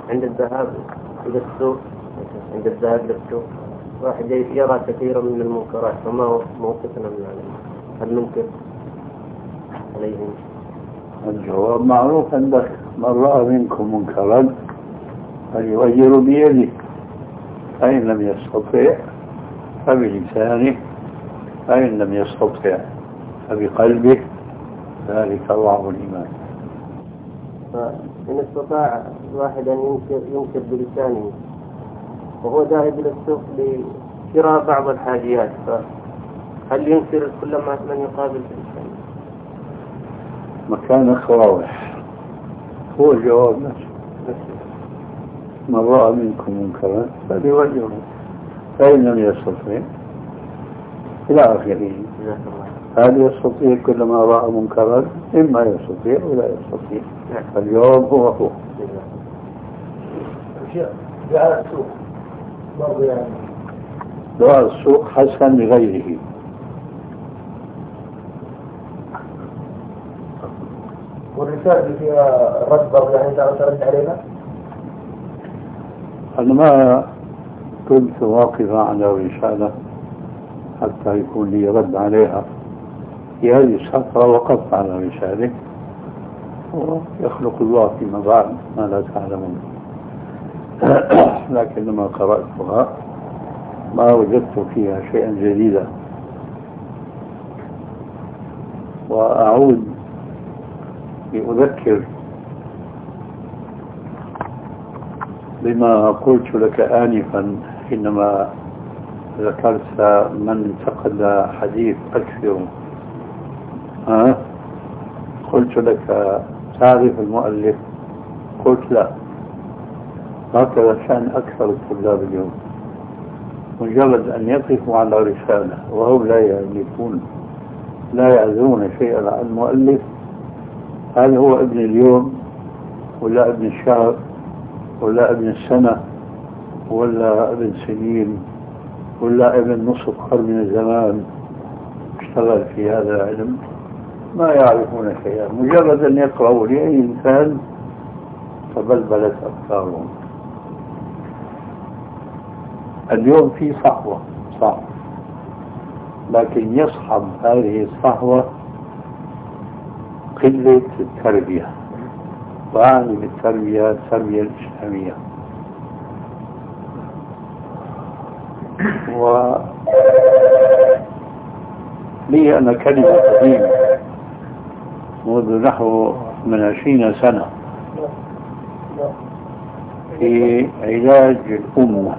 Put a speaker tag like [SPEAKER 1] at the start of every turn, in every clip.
[SPEAKER 1] عند الذهاب إلى السوق، عند الذهاب للسوق واحد يرى كثيرا من المنكرات، فما هو موقفنا من هذا؟ هل ننكر عليهم؟
[SPEAKER 2] الجواب معروف عندك: من رأى منكم منكرا فليغير بيده، فإن لم يستطع فبلسانه، فإن لم يستطع فبقلبه، ذلك ضعف الإيمان.
[SPEAKER 1] فإن استطاع الواحد أن ينكر بلسانه وهو ذاهب إلى السوق لشراء بعض الحاجيات، فهل ينكر كل ما من يقابل بلسانه؟
[SPEAKER 2] مكانك واضح، هو الجواب نفسه: من رأى منكم منكرا فليغيره، فإن لم يستطع إلى آخره. هل يستطيع كل ما رأى منكرا؟ إما يستطيع ولا يستطيع. اليوم هو
[SPEAKER 3] دعاء السوق برضو، يعني
[SPEAKER 2] دعاء السوق حسن لغيره.
[SPEAKER 3] والرسالة اللي فيها رد برضو، يعني أنت ترد علينا؟
[SPEAKER 2] أنا ما كنت واقفا على رسالة حتى يكون لي رد عليها. في هذه الفترة وقفت على رسالة، ويخلق الله فيما بعد ما لا تعلمون. لكن لما قرأتها ما وجدت فيها شيئا جديدا، وأعود لأذكر بما قلت لك آنفا حينما ذكرت من انتقد حديث أكثر. قلت لك: تعرف المؤلف؟ قلت: لا. هكذا شأن أكثر الطلاب اليوم، مجرد أن يقفوا على رسالة وهم لا يألفون، لا يعزون شيئا عن المؤلف، هل هو ابن اليوم ولا ابن الشهر ولا ابن السنة ولا ابن سنين ولا ابن نصف قرن من الزمان اشتغل في هذا العلم؟ ما يعرفون شيئا، مجرد أن يقرأوا لأي إنسان تبلبلت أفكارهم. اليوم في صحوة، صح، لكن يصحب هذه الصحوة قلة التربية، وأعني بالتربية التربية الإسلامية. لي أنا كلمة قديمة منذ نحو من 20 سنة في علاج الأمة،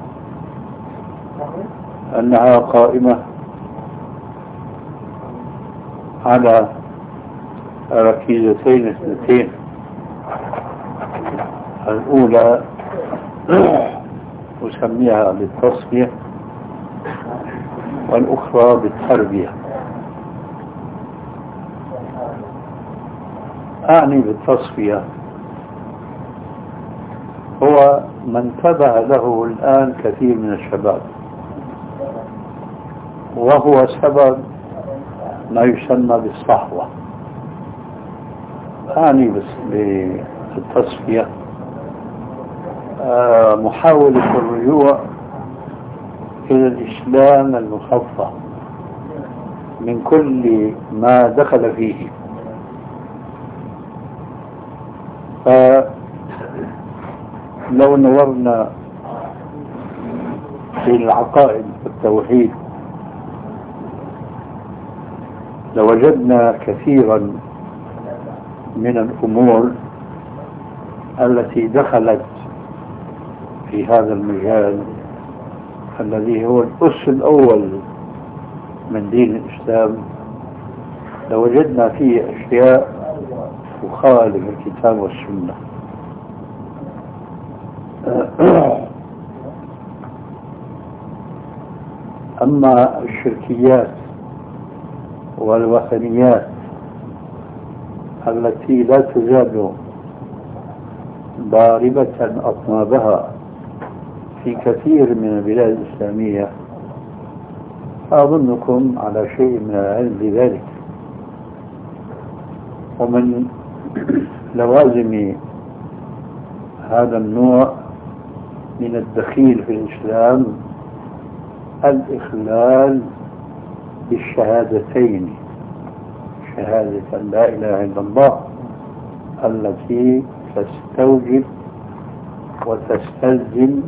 [SPEAKER 2] أنها قائمة على ركيزتين اثنتين: الأولى أسميها بالتصفية، والأخرى بالتربية. أعني بالتصفية هو من انتبه له الآن كثير من الشباب، وهو سبب ما يسمى بالصحوة. أعني بالتصفية محاولة الرجوع إلى الإسلام المصفى من كل ما دخل فيه. فلو نظرنا في العقائد والتوحيد لوجدنا كثيرا من الأمور التي دخلت في هذا المجال الذي هو الأس الأول من دين الإسلام، لوجدنا فيه أشياء تخالف الكتاب والسنة. أما الشركيات والوثنيات التي لا تزال ضاربة أطنابها في كثير من البلاد الإسلامية، أظنكم على شيء من العلم بذلك. ومن لوازم هذا النوع من الدخيل في الإسلام الإخلال بالشهادتين، شهادة أن لا إله إلا الله التي تستوجب وتستلزم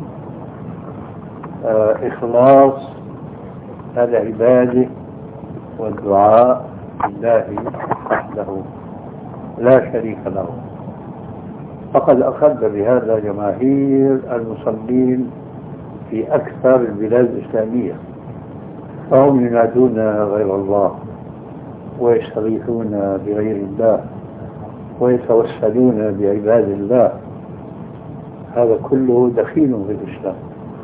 [SPEAKER 2] إخلاص العبادة والدعاء لله وحده لا شريك له. فقد أخذ بهذا جماهير المصلين في أكثر البلاد الإسلامية، فهم ينادون غير الله ويستغيثون بغير الله ويتوسلون بعباد الله. هذا كله دخيل في الإسلام،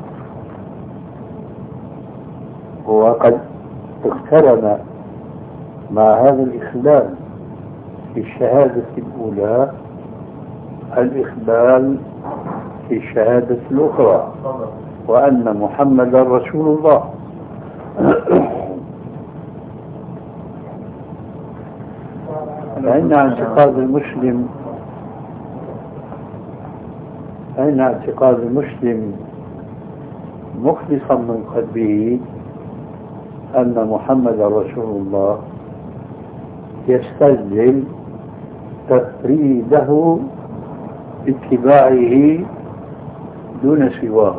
[SPEAKER 2] وقد اقترن مع هذا الإخلال في الشهادة الأولى الإخلال في الشهادة الأخرى، وأن محمدا رسول الله. فإن اعتقاد المسلم مخلصا من قلبه أن محمد رسول الله يستلزم تفريده باتباعه دون سواه،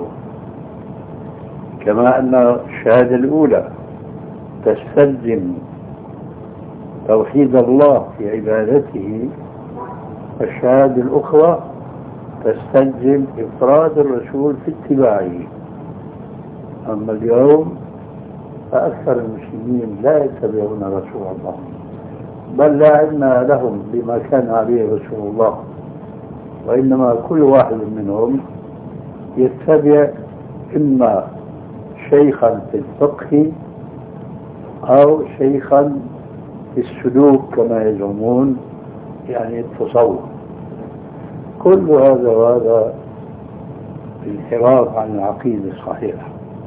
[SPEAKER 2] كما أن الشهادة الأولى تستلزم توحيد الله في عبادته، والشهادة الأخرى تستلزم إفراد الرسول في اتباعه. أما اليوم فأكثر المسلمين لا يتبعون رسول الله، بل لا علم لهم بما كان عليه رسول الله، وإنما كل واحد منهم يتبع إما شيخا في الفقه أو شيخا في السلوك كما يزعمون، يعني التصوف. كل هذا وهذا انحراف عن العقيدة الصحيحة،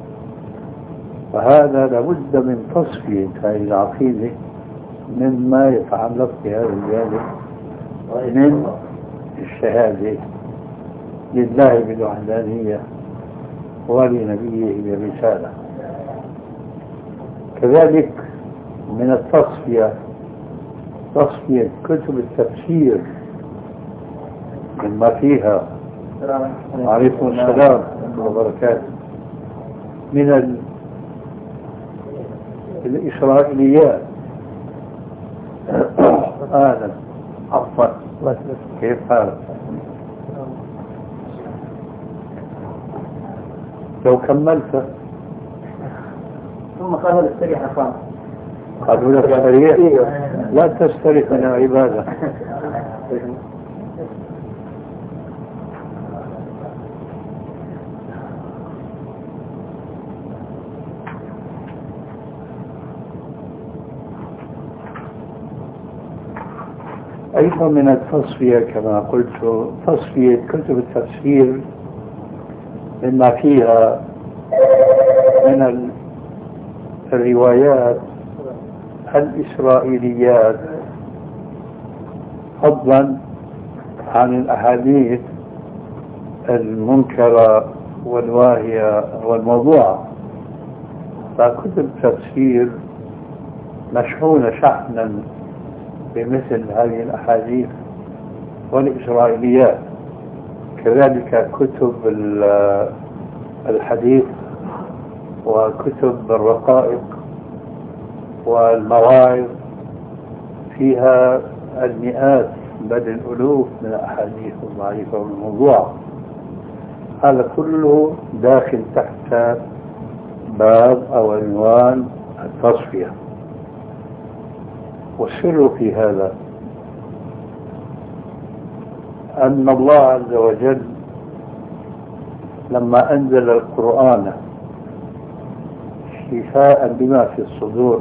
[SPEAKER 2] فهذا لابد من تصفية هذه العقيدة مما يتعلق بهذا الجانب من الشهادة لله بالوحدانية ولنبيه بالرسالة. كذلك من التصفية تصفية كتب التفسير مما فيها، عليكم السلام وبركاته، من الإسرائيليات. أهلا، عفوا، كيف حالك؟ لو كملت
[SPEAKER 3] ثم قالوا للسريح أخوان،
[SPEAKER 2] قالوا لك سريع؟ لا تستريح من العبادة. أيضا من التصفية كما قلت تصفية كتب التفسير مما فيها من الروايات الإسرائيليات، فضلا عن الأحاديث المنكرة والواهية والموضوعة. فكتب التفسير مشحونة شحنا بمثل هذه الأحاديث والإسرائيليات. كذلك كتب الحديث وكتب الرقائق والمواعظ فيها المئات بل الألوف من الأحاديث الضعيفة والموضوعة. هذا كله داخل تحت باب أو عنوان التصفية. والسر في هذا أن الله عز وجل لما أنزل القرآن شفاء بما في الصدور،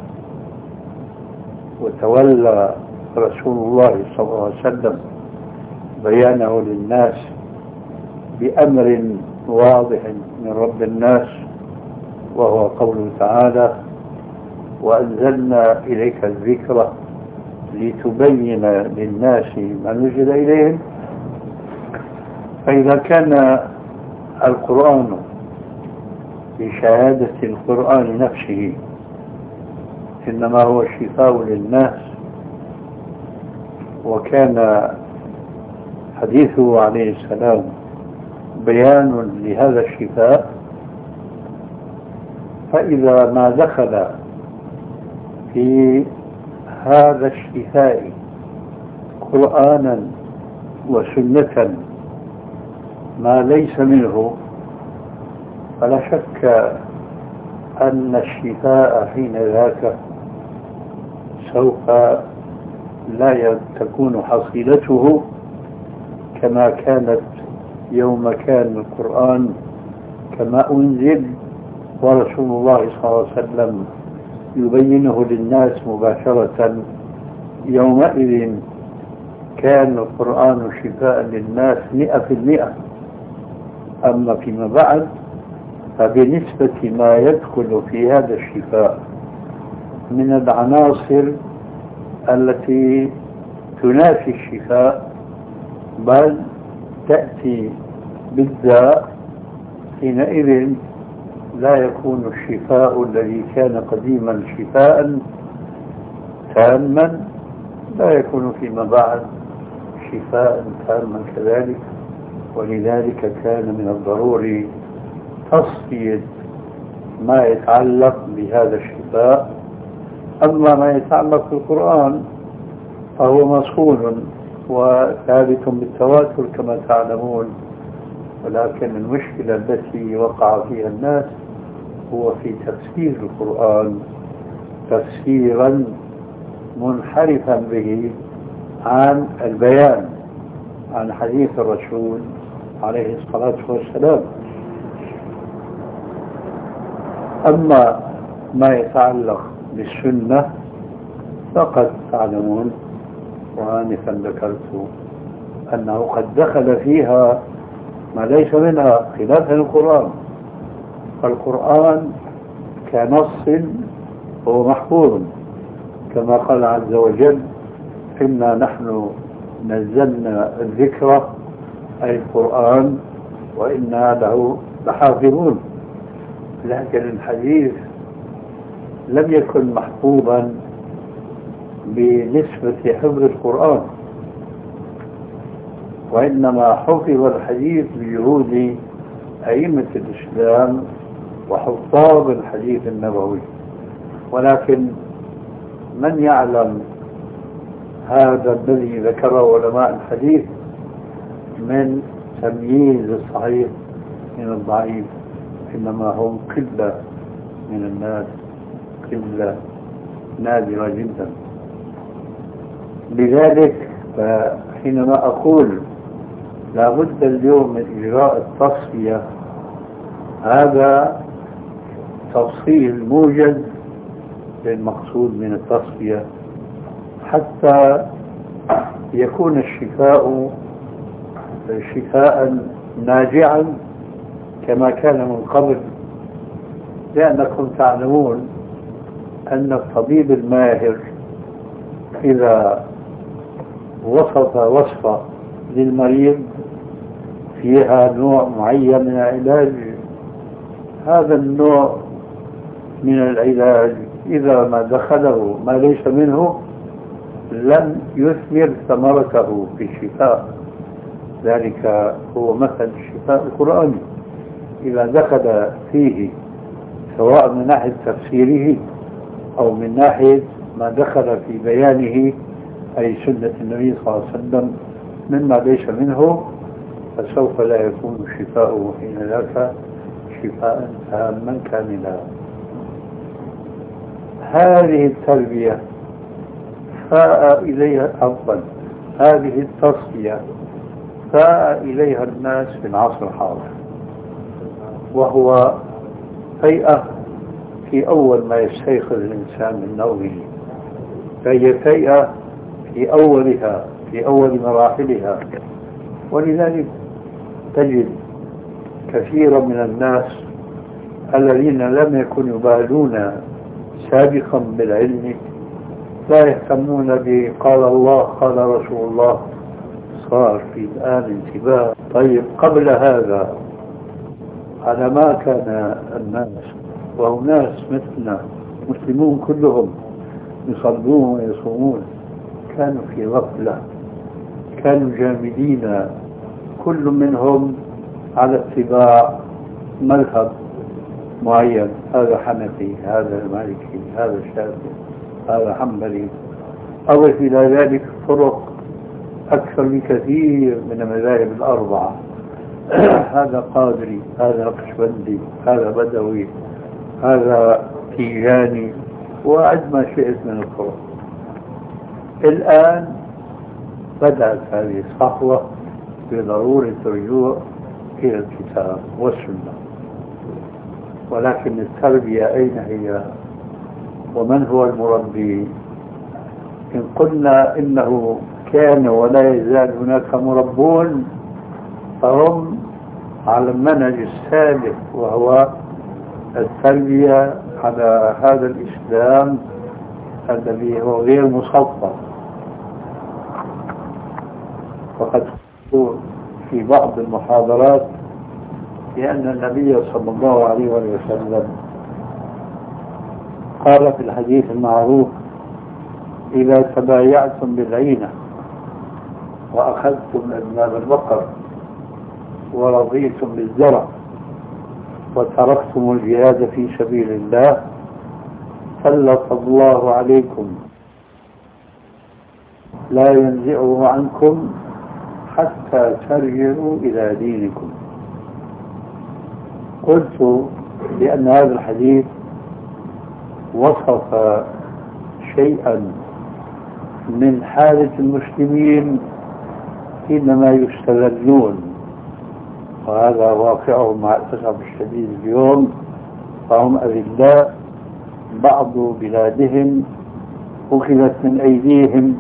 [SPEAKER 2] وتولى رسول الله صلى الله عليه وسلم بيانه للناس بأمر واضح من رب الناس، وهو قوله تعالى: وأنزلنا إليك الذكر لتبين للناس ما نزل إليهم. فإذا كان القرآن بشهادة القرآن نفسه إنما هو شفاء للناس، وكان حديثه عليه السلام بيان لهذا الشفاء، فإذا ما دخل في هذا الشفاء قرآنا وسنة ما ليس منه، فلا شك أن الشفاء حين ذاك سوف لا تكون حصيلته كما كانت يوم كان القرآن كما أنزل ورسول الله صلى الله عليه وسلم يبينه للناس مباشرة. يومئذ كان القرآن شفاء للناس 100%. أما فيما بعد فبنسبة ما يدخل في هذا الشفاء من العناصر التي تنافي الشفاء بل تأتي بالداء، حينئذ لا يكون الشفاء الذي كان قديما شفاء تاما، لا يكون فيما بعد شفاء تاما كذلك. ولذلك كان من الضروري تصفية ما يتعلق بهذا الشفاء. أما ما يتعلق بالقرآن فهو مصون وثابت بالتواتر كما تعلمون، ولكن المشكلة التي وقع فيها الناس هو في تفسير القرآن تفسيرا منحرفا به عن البيان عن حديث الرسول عليه الصلاة والسلام. أما ما يتعلق بالسنة فقد تعلمون وآنفا ذكرت أنه قد دخل فيها ما ليس منها خلافا القرآن. فالقرآن كنص هو محفوظ كما قال عز وجل: إنا نحن نزلنا الذكر أي القرآن وإنا له لحافظون. لكن الحديث لم يكن محفوظا بنسبة حفظ القرآن، وإنما حفظ الحديث بجهود أئمة الإسلام وحفاظ الحديث النبوي. ولكن من يعلم هذا الذي ذكره علماء الحديث من تمييز الصحيح من الضعيف؟ إنما هم قلة من الناس، قلة نادرة جدا. لذلك فحينما أقول لا بد اليوم من إجراء التصفية، هذا تفصيل موجز للمقصود من التصفية حتى يكون الشفاء شفاء ناجعا كما كان من قبل. لأنكم تعلمون أن الطبيب الماهر إذا وصف وصفة للمريض فيها نوع معين من العلاج، هذا النوع من العلاج إذا ما دخله ما ليس منه لن يثمر ثمرته في الشفاء. ذلك هو مثل الشفاء القرآني، إذا دخل فيه سواء من ناحية تفسيره أو من ناحية ما دخل في بيانه أي سنة النبي صلى الله عليه وسلم مما ليس منه، فسوف لا يكون شفاؤه حين ذاك شفاء تاما كاملا. هذه التربية فاء إليها أفضل، هذه التصفية فاء إليها الناس في العصر الحاضر، وهو فيئة في أول ما يستيقظ الإنسان من نومه، فهي فيئة في أولها في أول مراحلها. ولذلك تجد كثيرا من الناس الذين لم يكونوا يبالون سابقا بالعلم لا يهتمون بقال الله قال رسول الله صار في الآن انتباه. طيب قبل هذا على ما كان الناس، وهم ناس مثلنا مسلمون كلهم يصلون ويصومون، كانوا في غفلة، كانوا جامدين، كل منهم على اتباع مذهب معين، هذا حنفي، هذا مالكي، هذا شافعي، هذا حنبلي، أضف إلى ذلك طرق أكثر بكثير من المذاهب الأربعة. هذا قادري، هذا نقشبندي، هذا بدوي، هذا تيجاني، وعد ما شئت من الطرق. الآن بدأت هذه الصحوة بضرورة الرجوع إلى الكتاب والسنة، ولكن التربية أين هي؟ ومن هو المربي؟ إن قلنا إنه كان ولا يزال هناك مربون فهم على المنهج السالف، وهو التربية على هذا الإسلام الذي هو غير مصفى. وقد قلت في بعض المحاضرات بأن النبي صلى الله عليه وسلم قال في الحديث المعروف: إذا تبايعتم بالعينة وأخذتم أذناب البقر ورضيتم بالزرع وتركتم الجهاد في سبيل الله سلط الله عليكم لا ينزعه عنكم حتى ترجعوا إلى دينكم. قلت بأن هذا الحديث وصف شيئا من حالة المسلمين حينما يستغلون، وهذا واقعهم مع الأسف الشديد اليوم. فهم أذلاء، بعض بلادهم أخذت من أيديهم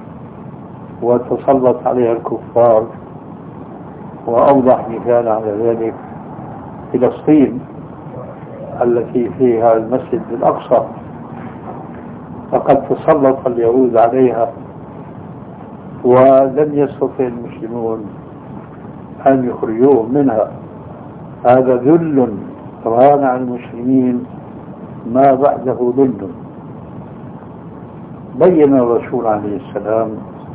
[SPEAKER 2] وتسلط عليها الكفار، وأوضح مثال على ذلك فلسطين التي فيها المسجد الأقصى، فقد تسلط اليهود عليها ولم يستطع المسلمون أن يخرجوهم منها. هذا ذل ران على المسلمين ما بعده ذل. بين الرسول عليه السلام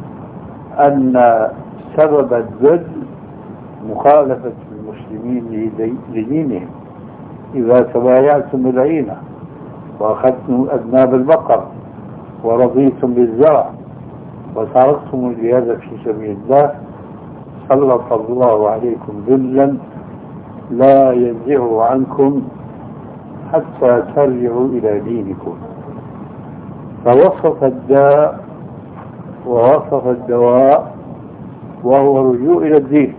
[SPEAKER 2] أن سبب الذل مخالفة المسلمين لدينهم. إذا تبايعتم بالعينة وأخذتم أذناب البقر ورضيتم بالزرع وتركتم الجهاد في سبيل الله سلط الله عليكم ذلا لا ينزعه عنكم حتى ترجعوا إلى دينكم. فوصف الداء ووصف الدواء، وهو الرجوع إلى الدين.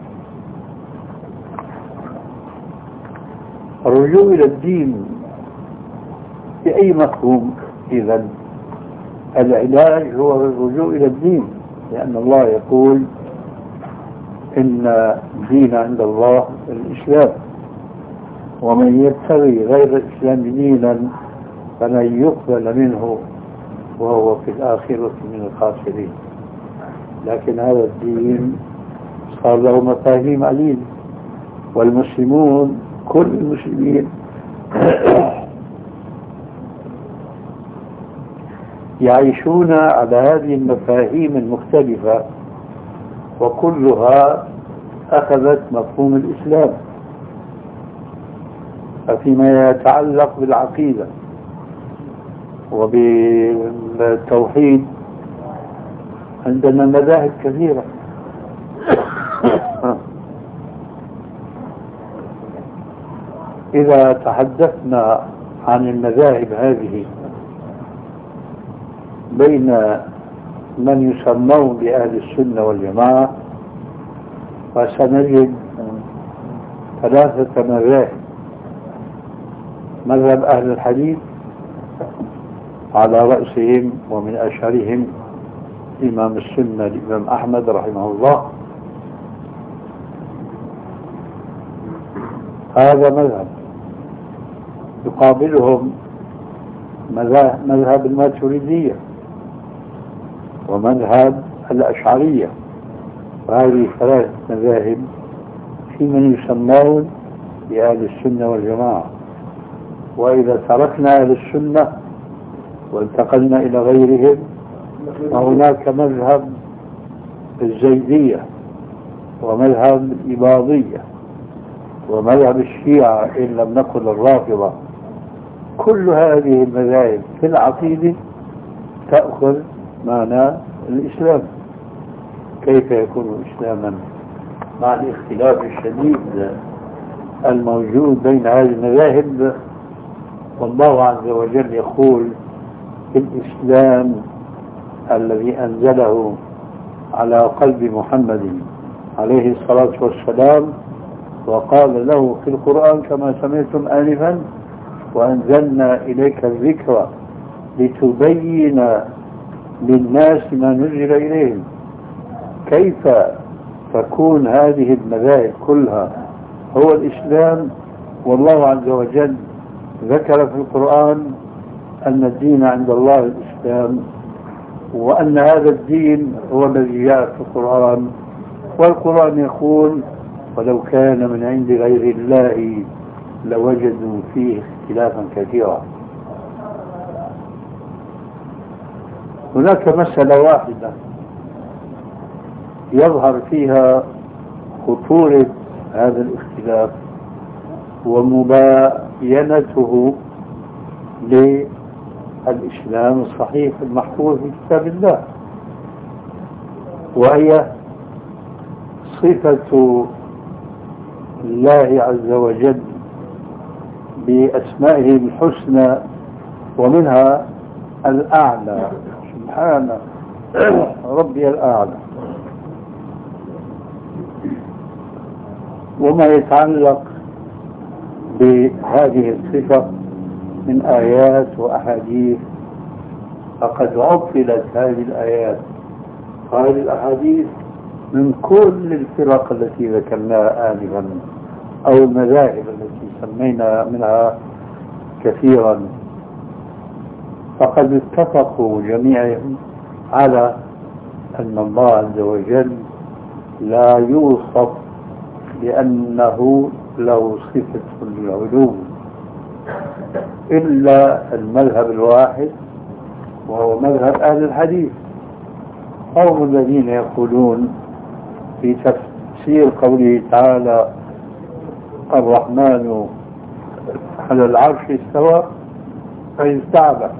[SPEAKER 2] الرجوع إلى الدين بأي مفهوم؟ إذن العلاج هو الرجوع إلى الدين، لأن الله يقول: إن الدين عند الله الإسلام، ومن يبتغي غير الإسلام دينا فلن يقبل منه وهو في الآخرة من الخاسرين. لكن هذا الدين صار له مفاهيم عديدة، والمسلمون كل المسلمين يعيشون على هذه المفاهيم المختلفة، وكلها أخذت مفهوم الإسلام. فيما يتعلق بالعقيدة وبالتوحيد عندنا مذاهب كثيرة. إذا تحدثنا عن المذاهب هذه بين من يسمون بأهل السنة والجماعة، فسنجد ثلاثة مذاهب: مذهب أهل الحديث على رأسهم ومن أشهرهم إمام السنة الإمام أحمد رحمه الله، هذا مذهب. يقابلهم مذهب الماتريدية ومذهب الأشعرية وهذه ثلاث مذاهب في من يسمون بأهل السنة والجماعة. وإذا تركنا أهل السنة وانتقلنا إلى غيرهم فهناك مذهب الزيدية ومذهب الإباضية ومذهب الشيعة إن لم نقل الرافضة. كل هذه المذاهب في العقيدة تأخذ معنى الإسلام. كيف يكون إسلاما مع الاختلاف الشديد الموجود بين هذه المذاهب؟ والله عز وجل يقول الإسلام الذي أنزله على قلب محمد عليه الصلاة والسلام وقال له في القرآن كما سمعتم آنفا وأنزلنا إليك الذكر لتبين للناس ما نزل إليهم. كيف تكون هذه المذاهب كلها هو الإسلام والله عز وجل ذكر في القرآن أن الدين عند الله الإسلام وأن هذا الدين هو الذي جاء في القرآن، والقرآن يقول ولو كان من عند غير الله لوجدوا فيه اختلافا كثيرا. هناك مسألة واحدة يظهر فيها خطورة هذا الاختلاف ومباينته للإسلام الصحيح المحفوظ في كتاب الله، وهي صفة الله عز وجل بأسمائه الحسنى ومنها الأعلى، سبحانه ربي الأعلى. وما يتعلق بهذه الصفة من آيات وأحاديث فقد عطلت هذه الآيات وهذه الأحاديث من كل الفرق التي ذكرناها آنفا أو المذاهب التي سمينا منها كثيرا، فقد اتفقوا جميعهم على أن الله عز وجل لا يوصف لأنه له صفة العلو إلا المذهب الواحد وهو مذهب أهل الحديث، هم الذين يقولون في تفسير قوله تعالى الرحمن على العرش استوى فاستعلى.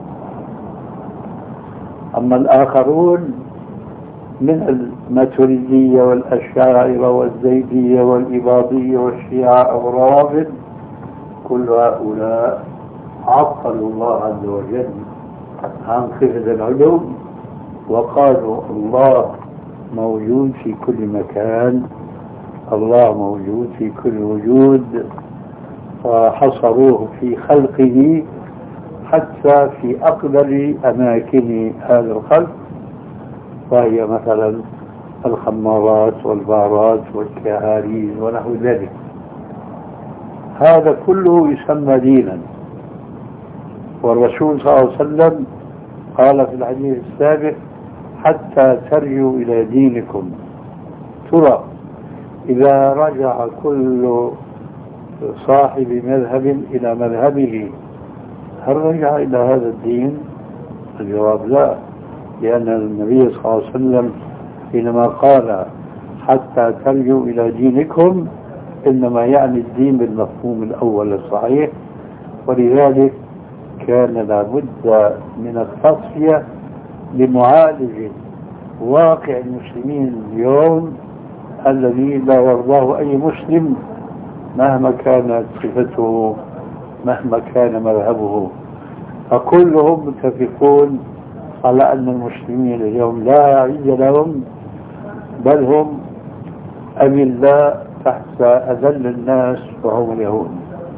[SPEAKER 2] أما الآخرون من الماتريدية والأشاعرة والزيدية والإباضية والشيعة والروافض كل هؤلاء عطلوا الله عز وجل عن صفة العلو وقالوا الله موجود في كل مكان، الله موجود في كل وجود، وحصروه في خلقه حتى في أقدر أماكن هذا الخلق، وهي مثلا الخمارات والبارات والكهاريز ونحو ذلك. هذا كله يسمى دينا، والرسول صلى الله عليه وسلم قال في الحديث السابق حتى ترجعوا إلى دينكم. ترى إذا رجع كل صاحب مذهب إلى مذهبه هل رجع إلى هذا الدين؟ الجواب لا، لأن النبي صلى الله عليه وسلم حينما قال حتى ترجعوا إلى دينكم إنما يعني الدين بالمفهوم الأول الصحيح، ولذلك كان لابد من التصفية لمعالجة واقع المسلمين اليوم الذي لا يرضاه أي مسلم مهما كانت صفته مهما كان مذهبه. فكلهم متفقون على أن المسلمين اليوم لا عز لهم، بل هم أذلاء تحت أذل الناس وهم اليهود.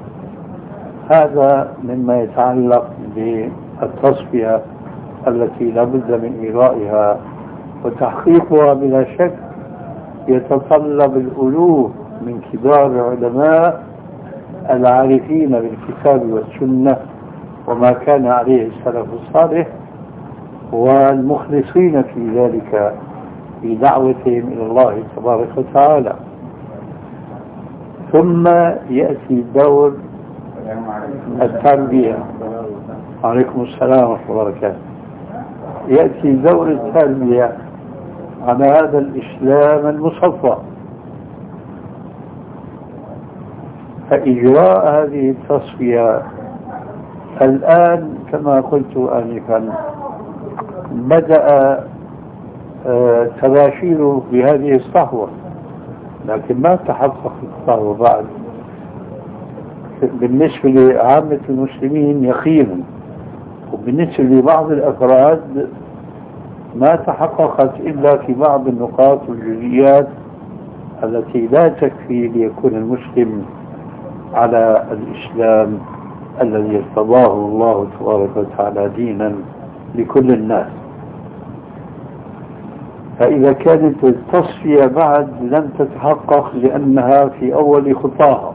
[SPEAKER 2] هذا مما يتعلق بالتصفية التي لابد من إيرائها، وتحقيقها بلا شك يتطلب الألوف من كبار العلماء العارفين بالكتاب والسنة وما كان عليه السلف الصالح والمخلصين في ذلك، في دعوتهم إلى الله تبارك وتعالى. ثم يأتي دور التربية. عليكم السلام ورحمة الله وبركاته. يأتي دور التربية على هذا الإسلام المصفى. فإجراء هذه التصفية الآن كما قلت آنفا بدأ تباشيره بهذه الصحوة، لكن ما تحقق الصحوة بعد بالنسبة لعامة المسلمين يقينا، وبالنسبة لبعض الأفراد ما تحققت إلا في بعض النقاط والجزئيات التي لا تكفي ليكون المسلم على الإسلام الذي ارتضاه الله تبارك وتعالى دينا لكل الناس. فإذا كانت التصفية بعد لم تتحقق لأنها في أول خطاها،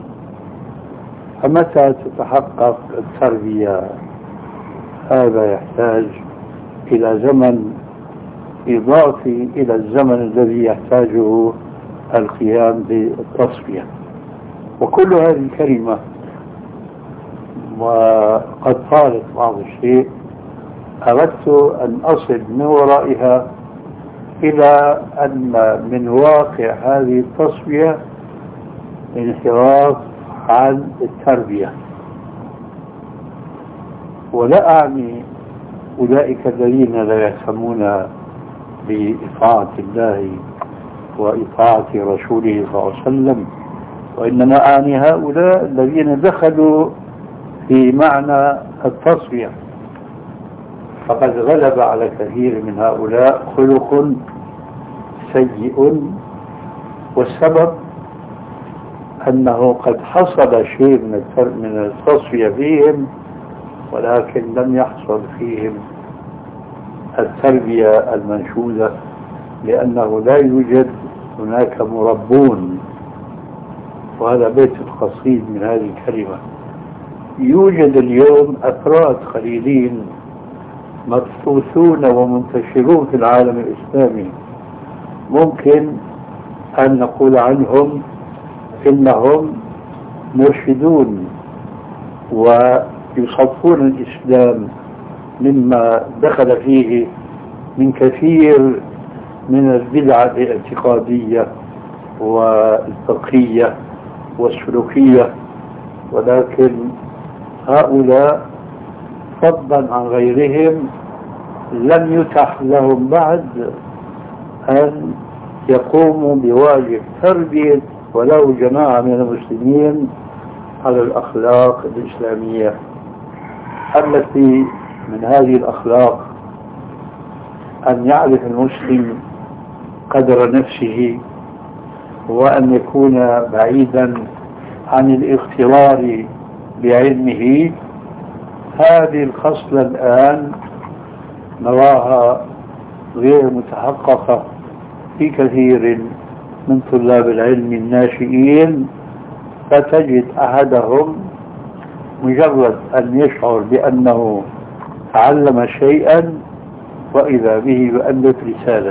[SPEAKER 2] فمتى تتحقق التربية؟ هذا يحتاج إلى زمن إضافي إلى الزمن الذي يحتاجه القيام بالتصفية. وكل هذه الكلمة وقد قالت بعض الشيء أردت أن أصل من ورائها إلى أن من واقع هذه التصفية انحراف عن التربية. ولا أعني أولئك الذين لا يهتمون بإطاعة الله وإطاعة رسوله صلى الله عليه وسلم، وإنما أعني هؤلاء الذين دخلوا في معنى التصفية. فقد غلب على كثير من هؤلاء خلق سيء، والسبب أنه قد حصل شيء من التصفية فيهم، ولكن لم يحصل فيهم التربية المنشودة، لأنه لا يوجد هناك مربون. وهذا بيت القصيد من هذه الكلمة. يوجد اليوم أفراد قليلين مبثوثون ومنتشرون في العالم الإسلامي، ممكن أن نقول عنهم إنهم مرشدون ويصفون الإسلام مما دخل فيه من كثير من البدع الاعتقادية والفقهية والسلوكية، ولكن هؤلاء فضلا عن غيرهم لم يتح لهم بعد أن يقوموا بواجب تربية ولو جماعة من المسلمين على الأخلاق الإسلامية، التي من هذه الأخلاق أن يعرف المسلم قدر نفسه، وأن يكون بعيدا عن الاغترار بعلمه. هذه الخصلة الآن نراها غير متحققة في كثير من طلاب العلم الناشئين، فتجد أحدهم مجرد أن يشعر بأنه تعلم شيئا وإذا به يؤلف رسالة،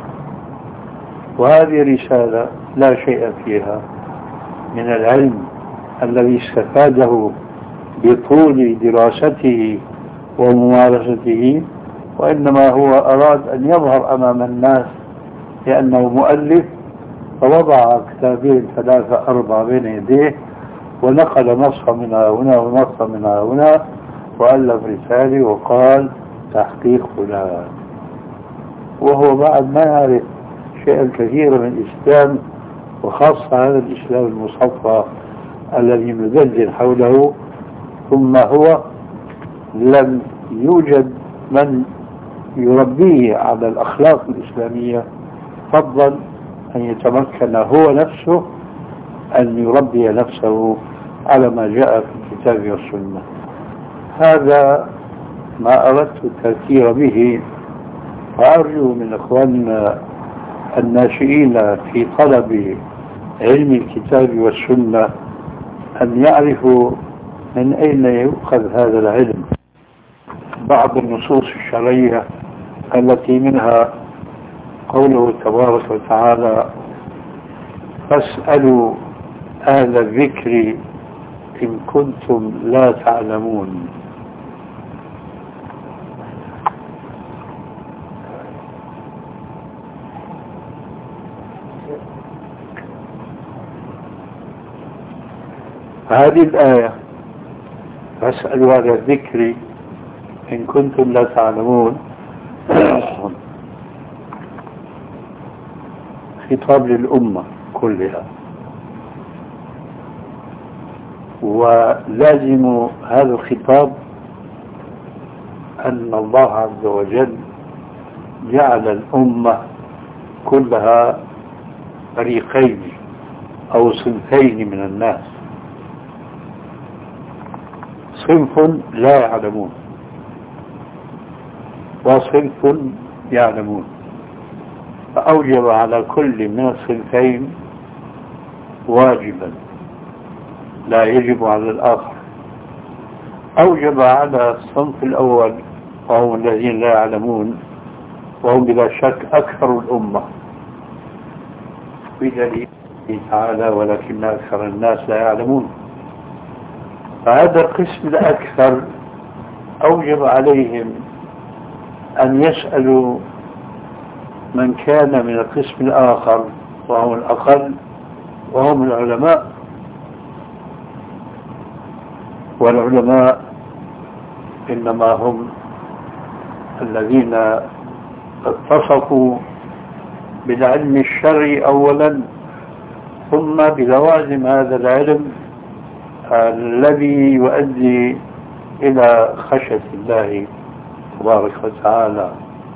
[SPEAKER 2] وهذه الرسالة لا شيء فيها من العلم الذي استفاده بطول دراسته وممارسته، وإنما هو أراد أن يظهر أمام الناس لأنه مؤلف، فوضع كتابين 3 4 بين يديه ونقل نصا من هنا ونصا من هنا وألف رسالة وقال تحقيق فلان، وهو بعد ما يعرف شيئا كثيرا من الإسلام، وخاصة هذا الإسلام المصفى الذي مذلل حوله. ثم هو لم يوجد من يربيه على الأخلاق الإسلامية، فضلا أن يتمكن هو نفسه أن يربي نفسه على ما جاء في الكتاب والسنة. هذا ما أردت التذكير به، وأرجو من إخواننا الناشئين في طلب علم الكتاب والسنة أن يعرفوا من أين يؤخذ هذا العلم. بعض النصوص الشرعية التي منها قوله تبارك وتعالى فاسألوا أهل الذكر إن كنتم لا تعلمون. هذه الآية فاسألوا أهل الذكر إن كنتم لا تعلمون خطاب للأمة كلها، ولازم هذا الخطاب أن الله عز وجل جعل الأمة كلها فريقين أو صنفين من الناس، صنف لا يعلمون وصنف يعلمون، فأوجب على كل من الصنفين واجبا لا يجب على الآخر. أوجب على الصنف الأول وهم الذين لا يعلمون، وهم بلا شك أكثر الأمة، بدليل تعالى ولكن أكثر الناس لا يعلمون. فهذا القسم الأكثر أوجب عليهم أن يسألوا من كان من القسم الآخر وهم الأقل وهم العلماء، والعلماء إنما هم الذين اتصفوا بالعلم الشرعي أولا، ثم بلوازم هذا العلم الذي يؤدي إلى خشية الله تبارك وتعالى.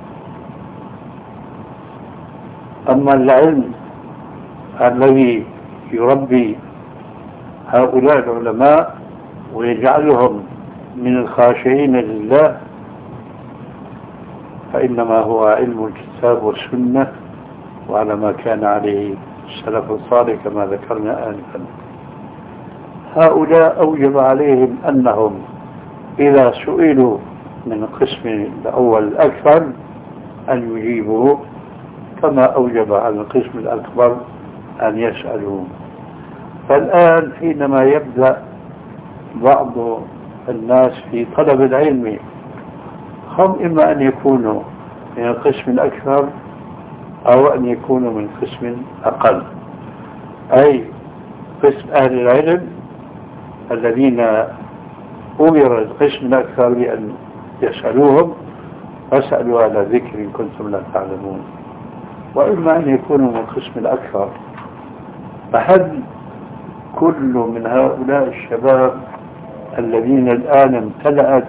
[SPEAKER 2] أما العلم الذي يربي هؤلاء العلماء ويجعلهم من الخاشعين لله فإنما هو علم الكتاب والسنة وعلى ما كان عليه السلف الصالح كما ذكرنا آنفا. هؤلاء أوجب عليهم أنهم إذا سئلوا من القسم الأول الأكثر أن يجيبوا، كما أوجب على القسم الأكبر أن يسألوا. فالآن حينما يبدأ بعض الناس في طلب العلم هم إما أن يكونوا من القسم الأكثر أو أن يكونوا من قسم أقل، أي قسم أهل العلم الذين أمر القسم الأكثر بأن يسألوهم فاسألوا على ذكر إن كنتم لا تعلمون، وإما أن يكونوا من القسم الأكثر. فهل كل من هؤلاء الشباب الذين الآن امتلأت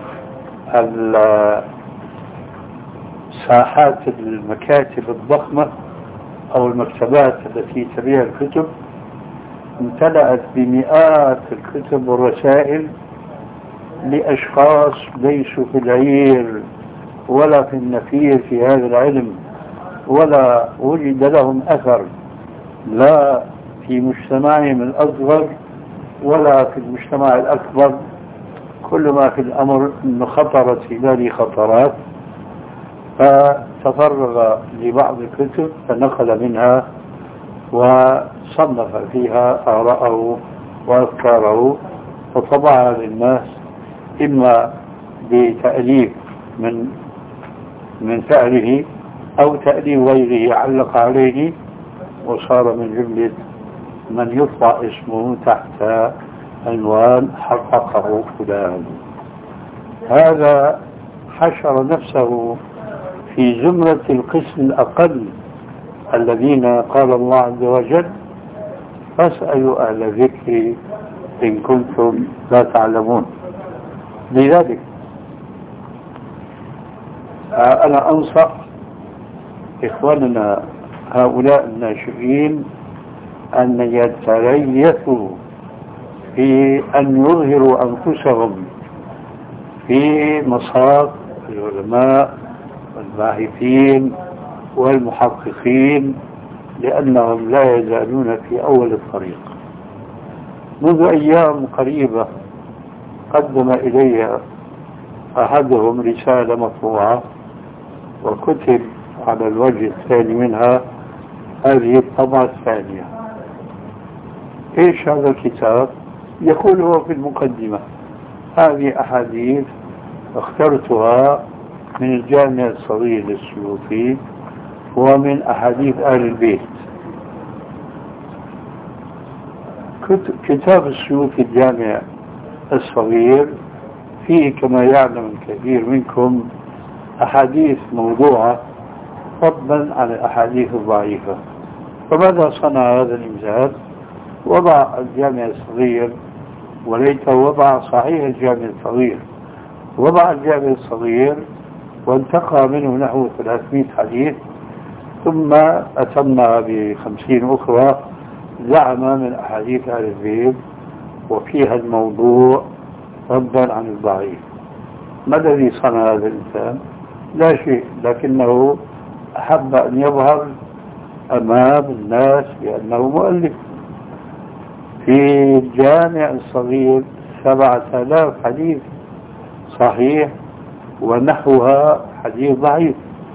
[SPEAKER 2] ساحات المكاتب الضخمة أو المكتبات التي تبيع الكتب امتلأت بمئات الكتب والرسائل لأشخاص ليسوا في العير ولا في النفير في هذا العلم، ولا وجد لهم أثر لا في مجتمعهم الأصغر ولا في المجتمع الأكبر، كل ما في الأمر أنه خطرت في بالي خطرات، فتفرغ لبعض الكتب فنقل منها وصنف فيها آراءه وأفكاره وطبعها للناس، إما بتأليف من فعله أو تأليف غيره علق عليه، وصار من جملة من يطلع اسمه تحت عنوان حققه فلان. هذا حشر نفسه في زمرة القسم الأقل الذين قال الله عز وجل فاسألوا أهل الذكر إن كنتم لا تعلمون. لذلك أنا أنصح إخواننا هؤلاء الناشئين أن يتريثوا في أن يظهروا أنفسهم في مصاف العلماء والباحثين والمحققين، لأنهم لا يزالون في أول الطريق. منذ أيام قريبة قدم إلي أحدهم رسالة مطبوعة وكتب على الوجه الثاني منها هذه الطبعة الثانية. إيش هذا الكتاب؟ يقول هو في المقدمة هذه أحاديث اخترتها من الجامع الصغير للسيوطي ومن أحاديث أهل البيت. كتاب السيوطي الجامع الصغير فيه كما يعلم الكثير منكم أحاديث موضوعة فضلا عن الأحاديث الضعيفة. فماذا صنع هذا الإنسان؟ وضع الجامع الصغير، وليت وضع صحيح الجامع الصغير، وضع الجامع الصغير وانتقى منه نحو 300 حديث، ثم أتمها ب50 أخرى زعم من أحاديث أهل البيت وفيها الموضوع ردا عن الضعيف. ما الذي صنع هذا الإنسان؟ لا شيء، لكنه أحب أن يظهر أمام الناس بأنه مؤلف. في الجامع الصغير 7000 حديث صحيح ونحوها حديث ضعيف.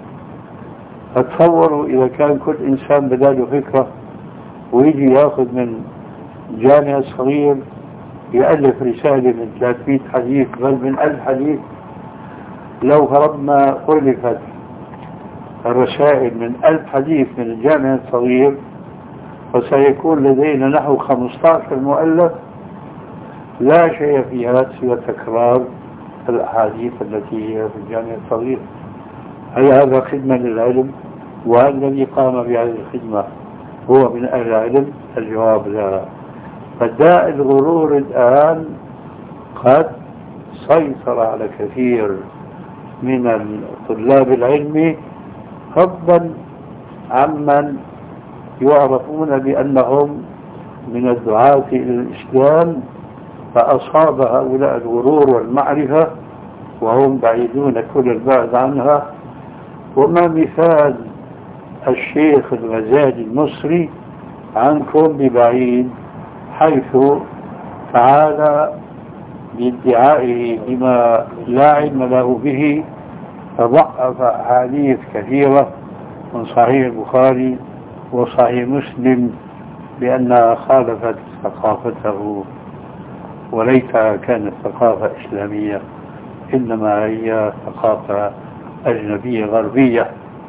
[SPEAKER 2] فتصوروا إذا كان كل إنسان بداله فكرة ويجي يأخذ من جامع صغير يألف رسالة من 300 حديث بل من 1000 حديث، لو فرضنا ألفت الرسائل من 1000 حديث من الجامع الصغير فسيكون لدينا نحو 15 مؤلف لا شيء فيها سوى تكرار الأحاديث التي هي في الجامع الصغير. هل هذا خدمة للعلم؟ وهل الذي قام بهذه الخدمة هو من أهل العلم؟ الجواب لا. فداء الغرور الآن قد سيطر على كثير من طلاب العلم فضلا عمن يعرفون بأنهم من الدعاة إلى الإسلام، فأصاب هؤلاء الغرور والمعرفة وهم بعيدون كل البعد عنها. وما مثال الشيخ الغزالي المصري عنكم ببعيد، حيث تعالى بادعائه بما لا علم له به فضعف أحاديث كثيرة من صحيح البخاري وصحيح مسلم بأنها خالفت ثقافته، وليتها كانت ثقافة إسلامية، إنما هي ثقافة أجنبية غربية.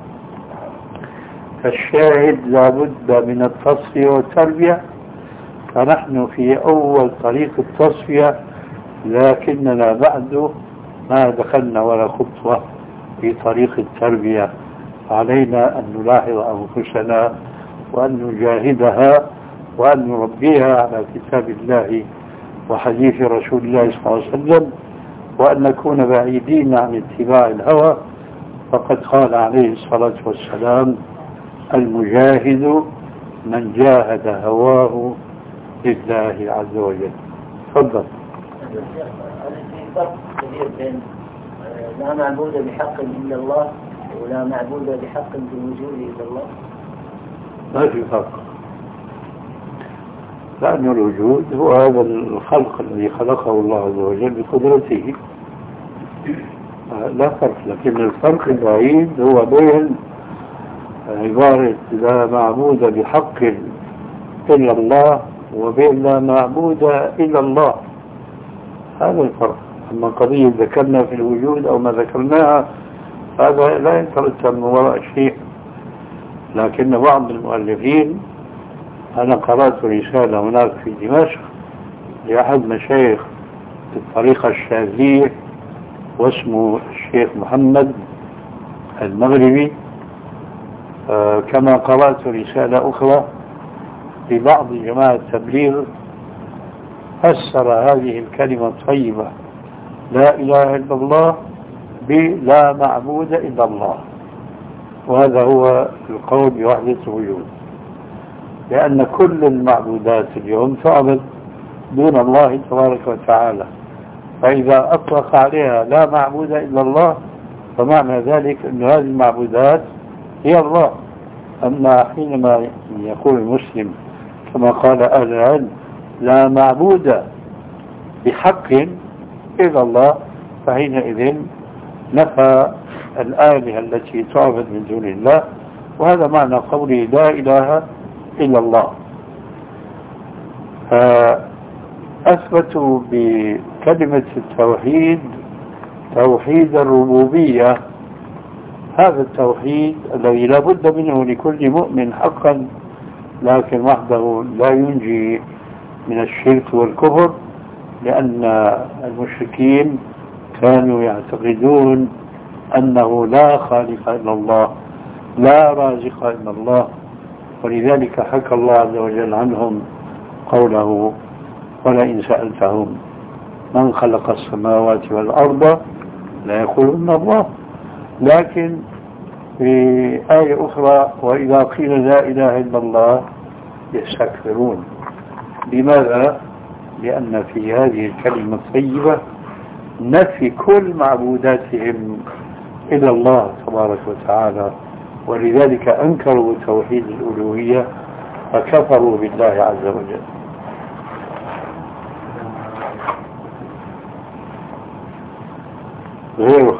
[SPEAKER 2] فالشاهد لابد من التصفية والتربية، فنحن في أول طريق التصفية، لكننا بعد ما دخلنا ولا خطوة في طريق التربية. علينا أن نلاحظ أنفسنا وأن نجاهدها وأن نربيها على كتاب الله وحديث رسول الله صلى الله عليه وسلم، وأن نكون بعيدين عن اتباع الهوى. فقد قال عليه الصلاة والسلام: المجاهد من جاهد هواه لله عز وجل. تفضل.
[SPEAKER 4] في فرق كبير بين لا معبود بحق إلا الله ولا معبود بحق في الوجود إلا الله.
[SPEAKER 2] ما في فرق، لأن الوجود هو هذا الخلق الذي خلقه الله عز وجل بقدرته، لا فرق. لكن الفرق البعيد هو بين عبارة لا معبود بحق إلا الله وبين لا معبود إلا الله، هذا الفرق. أما قضية ذكرنا في الوجود أو ما ذكرناها هذا لا يترتب من وراء شيء. لكن بعض المؤلفين، أنا قرأت رسالة هناك في دمشق لأحد مشايخ الطريقة الشاذلية واسمه الشيخ محمد المغربي، كما قرأت رسالة أخرى لبعض جماعة التبليغ فسر هذه الكلمة الطيبة لا إله إلا الله بلا معبود إلا الله، وهذا هو القول بوحدة الوجود، لأن كل المعبودات اليوم تعبد دون الله تبارك وتعالى. فإذا أطلق عليها لا معبود إلا الله فمعنى ذلك أن هذه المعبودات هي الله. أما حينما يقول المسلم كما قال أهل العلم لا معبود بحق إلا الله، فحينئذ نفى الآلهة التي تعبد من دون الله، وهذا معنى قوله لا إله إلا الله. فأثبتوا بكلمة التوحيد توحيد الربوبية، هذا التوحيد الذي لا بد منه لكل مؤمن حقا، لكن وحده لا ينجي من الشرك والكفر، لأن المشركين كانوا يعتقدون أنه لا خالق إلا الله، لا رازق إلا الله، ولذلك حكى الله عز وجل عنهم قوله ولئن سألتهم من خلق السماوات والأرض لا يقولون الله. لكن في آية أخرى وإذا قيل لا إله إلا الله يستكبرون. لماذا؟ لأن في هذه الكلمة الطيبة نفي كل معبوداتهم إلى الله تبارك وتعالى، ولذلك أنكروا توحيد الألوهية فكفروا بالله عز وجل. غيره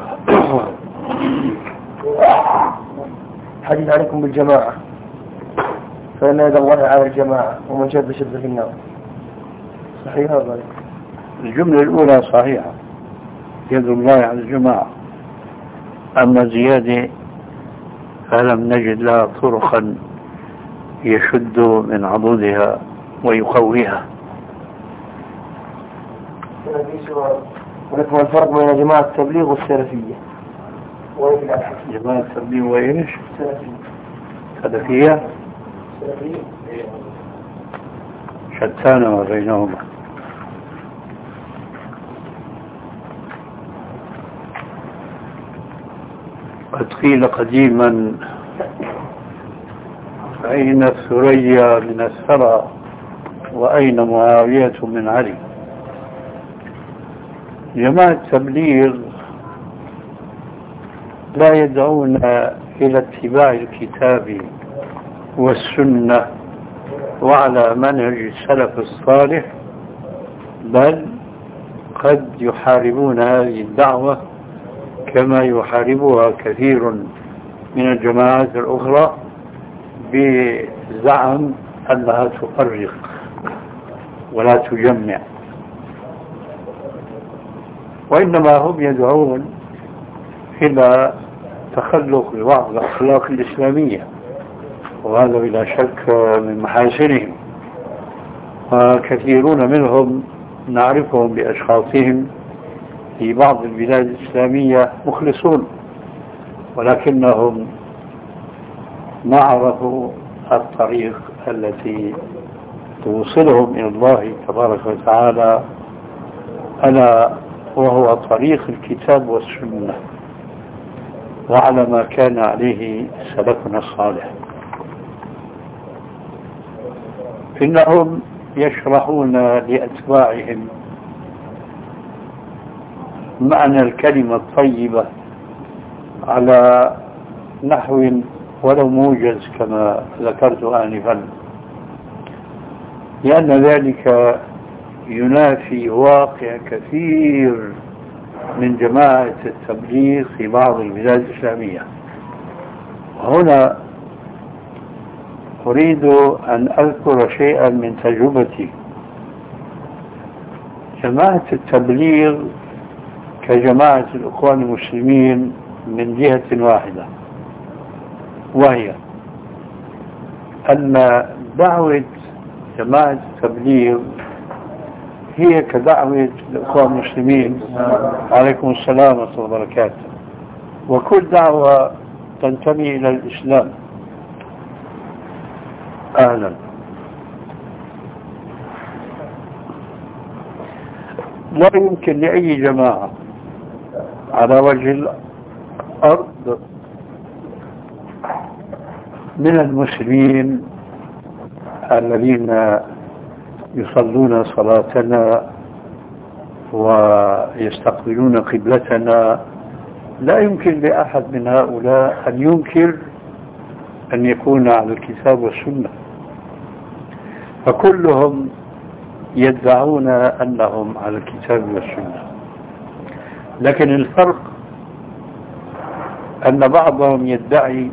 [SPEAKER 3] حديث عليكم بالجماعة، فإن يد الله على الجماعة ومن شد شد في النار، صحيح هذا؟
[SPEAKER 2] الجملة الأولى صحيحة، يد الله على الجماعة، أما زيادة فلم نجد لها طرقا يشد من عضدها ويقويها.
[SPEAKER 3] ولكن الفرق بين جماعة التبليغ والسلفية؟
[SPEAKER 2] جماعة التبليغ وإيش؟
[SPEAKER 3] سلفية.
[SPEAKER 2] سلفية شتان ما بينهما. قد قيل قديما أين الثريا من الثرى وأين معاوية من علي. جماعة التبليغ لا يدعون إلى اتباع الكتاب والسنة وعلى منهج السلف الصالح، بل قد يحاربون هذه الدعوة كما يحاربها كثير من الجماعات الأخرى بزعم أنها تفرق ولا تجمع، وإنما هم يدعون إلى تخلق بعض الأخلاق الإسلامية، وهذا بلا شك من محاسنهم، وكثيرون منهم نعرفهم بأشخاصهم في بعض البلاد الإسلامية مخلصون، ولكنهم ما عرفوا الطريق التي توصلهم إلى الله تبارك وتعالى، ألا وهو طريق الكتاب والسنة وعلى ما كان عليه سلفنا الصالح. إنهم يشرحون لأتباعهم معنى الكلمة الطيبة على نحو ولو موجز كما ذكرت آنفا، لأن ذلك ينافي واقع كثير من جماعة التبليغ في بعض البلاد الإسلامية. هنا أريد أن أذكر شيئا من تجربتي. جماعة التبليغ كجماعة الإخوان المسلمين من جهة واحدة، وهي أن دعوة جماعة التبليغ هي كدعوة الإخوان المسلمين عليكم السلام ورحمة الله وبركاته، وكل دعوة تنتمي إلى الإسلام. أهلا. لا يمكن لأي جماعة على وجه الأرض من المسلمين الذين يصلون صلاتنا ويستقبلون قبلتنا، لا يمكن لأحد من هؤلاء أن ينكر أن يكون على الكتاب والسنة، فكلهم يدعون أنهم على الكتاب والسنة. لكن الفرق أن بعضهم يدعي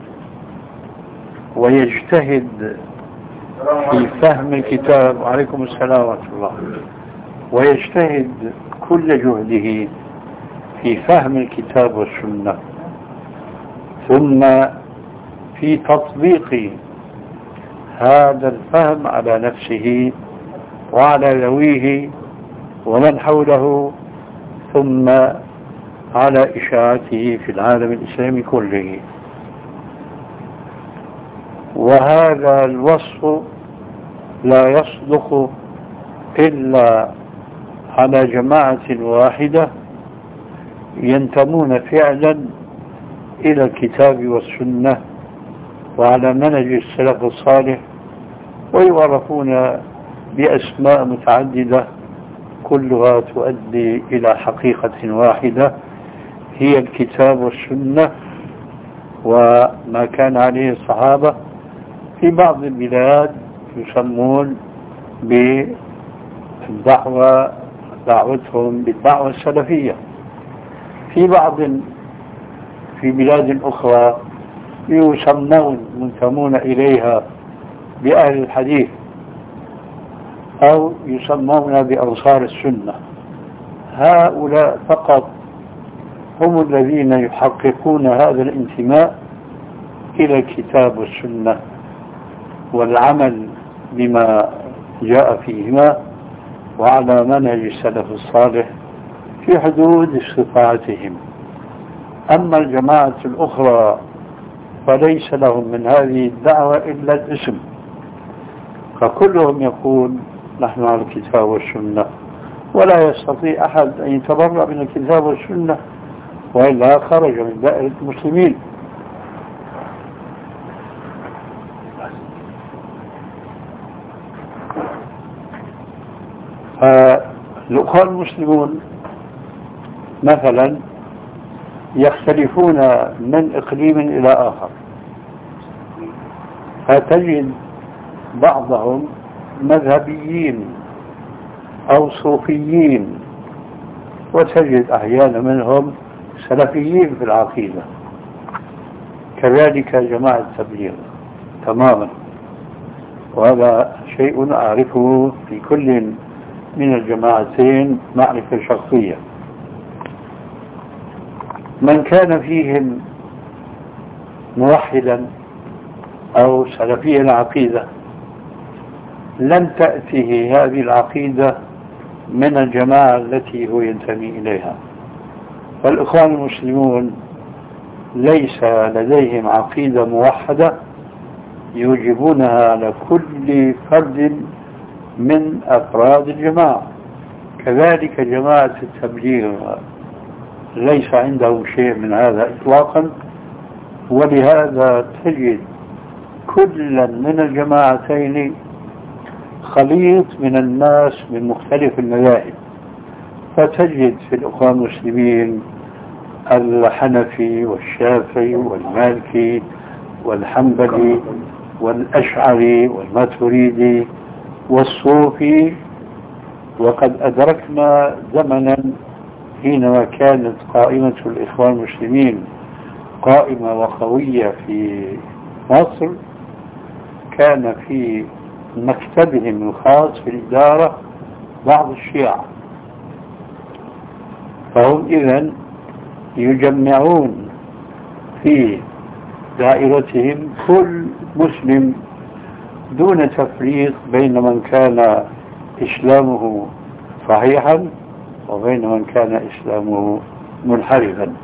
[SPEAKER 2] ويجتهد في فهم الكتاب، وعليكم السلام ورحمة الله، ويجتهد كل جهده في فهم الكتاب والسنة، ثم في تطبيق هذا الفهم على نفسه وعلى ذويه ومن حوله، ثم على إشاعته في العالم الإسلامي كله. وهذا الوصف لا يصدق إلا على جماعة واحدة ينتمون فعلا إلى الكتاب والسنة وعلى منهج السلف الصالح، ويعرفون بأسماء متعددة كلها تؤدي إلى حقيقة واحدة هي الكتاب والسنة وما كان عليه الصحابة. في بعض البلاد يسمون دعوتهم بالدعوة السلفية، في بلاد أخرى منتمون إليها بأهل الحديث أو يسمون بأنصار السنة. هؤلاء فقط هم الذين يحققون هذا الانتماء إلى الكتاب والسنة والعمل بما جاء فيهما وعلى منهج السلف الصالح في حدود استطاعتهم. أما الجماعة الأخرى فليس لهم من هذه الدعوة إلا الاسم، فكلهم يقول نحن على الكتاب والسنة، ولا يستطيع أحد أن يتبرأ من الكتاب والسنة وإلا خرج من دائرة المسلمين. فالأخوة المسلمون مثلا يختلفون من إقليم إلى آخر، فتجد بعضهم مذهبيين أو صوفيين، وتجد أحيانا منهم سلفيين في العقيدة، كذلك جماعة التبليغ تماما. وهذا شيء أعرفه في كل من الجماعتين معرفة شخصية. من كان فيهم موحدا أو سلفي العقيدة لن تأتيه هذه العقيدة من الجماعة التي هو ينتمي إليها. فالإخوان المسلمون ليس لديهم عقيدة موحدة يوجبونها على كل فرد من أفراد الجماعة. كذلك جماعة التبليغ ليس عندهم شيء من هذا إطلاقا، ولهذا تجد كلا من الجماعتين خليط من الناس من مختلف المذاهب. فتجد في الأخوان المسلمين الحنفي والشافعي والمالكي والحنبلي والأشعري والماتريدي والصوفي. وقد أدركنا زمنا حينما كانت قائمة الإخوان المسلمين قائمة وقوية في مصر، كان في مكتبهم الخاص في الإدارة بعض الشيعة، فهم إذن يجمعون في دائرتهم كل مسلم دون تفريق بين من كان إسلامه صحيحا وبين من كان إسلامه منحرفا.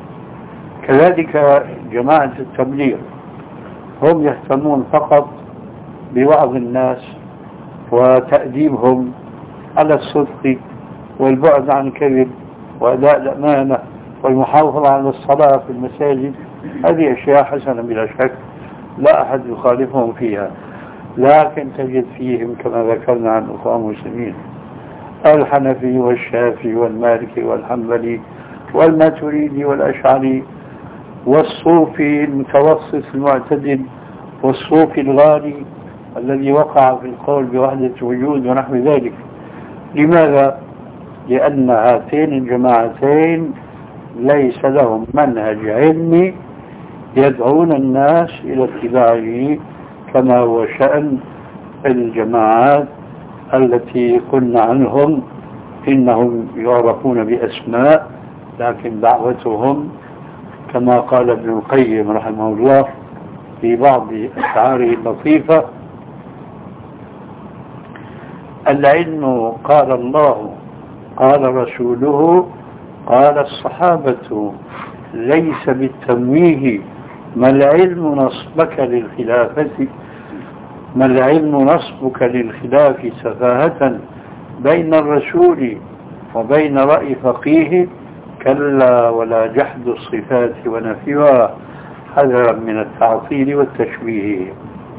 [SPEAKER 2] كذلك جماعة التبليغ هم يهتمون فقط بوعظ الناس وتأديبهم على الصدق والبعد عن الكذب وأداء الأمانة والمحافظة على الصلاة في المساجد. هذه أشياء حسنة بلا شك لا أحد يخالفهم فيها، لكن تجد فيهم كما ذكرنا عن الإخوان المسلمين الحنفي والشافعي والمالكي والحنبلي والماتريدي والأشعري والصوفي المتوسط المعتدل والصوفي الغالي الذي وقع في القول بوحدة وجود ونحو ذلك. لماذا؟ لأن هاتين الجماعتين ليس لهم منهج علمي يدعون الناس إلى اتباعه كما هو شأن الجماعات التي قلنا عنهم إنهم يعرفون بأسماء، لكن دعوتهم كما قال ابن القيم رحمه الله في بعض أشعاره اللطيفة: العلم قال الله قال رسوله قال الصحابة، ليس بالتمويه، ما العلم نصبك للخلافة، ما العلم نصبك للخلاف سفاهة بين الرسول وبين رأي فقيه، كلا ولا جحد الصفات ونفيها حذرا من التعطيل والتشبيه.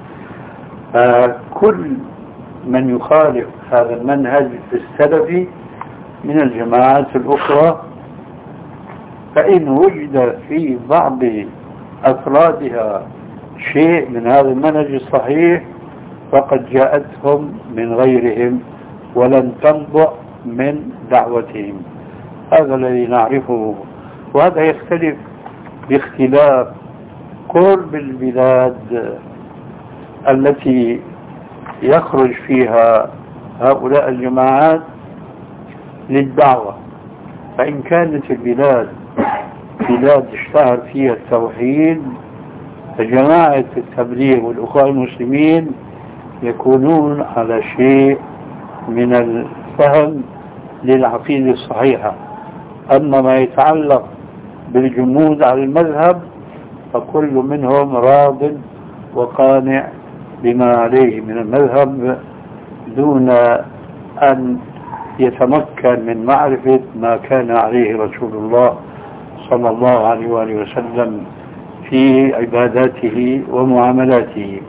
[SPEAKER 2] كل من يخالف هذا المنهج السلفي من الجماعات الأخرى، فإن وجد في بعض أفرادها شيء من هذا المنهج الصحيح فقد جاءتهم من غيرهم ولن تنبع من دعوتهم. هذا الذي نعرفه، وهذا يختلف باختلاف قرب البلاد التي يخرج فيها هؤلاء الجماعات للدعوة. فإن كانت البلاد بلاد اشتهر فيها التوحيد، فجماعة التبليغ والأخوة المسلمين يكونون على شيء من الفهم للعقيدة الصحيحة. أما ما يتعلق بالجمود على المذهب فكل منهم راض وقانع بما عليه من المذهب دون أن يتمكن من معرفة ما كان عليه رسول الله صلى الله عليه وآله وسلم في عباداته ومعاملاته.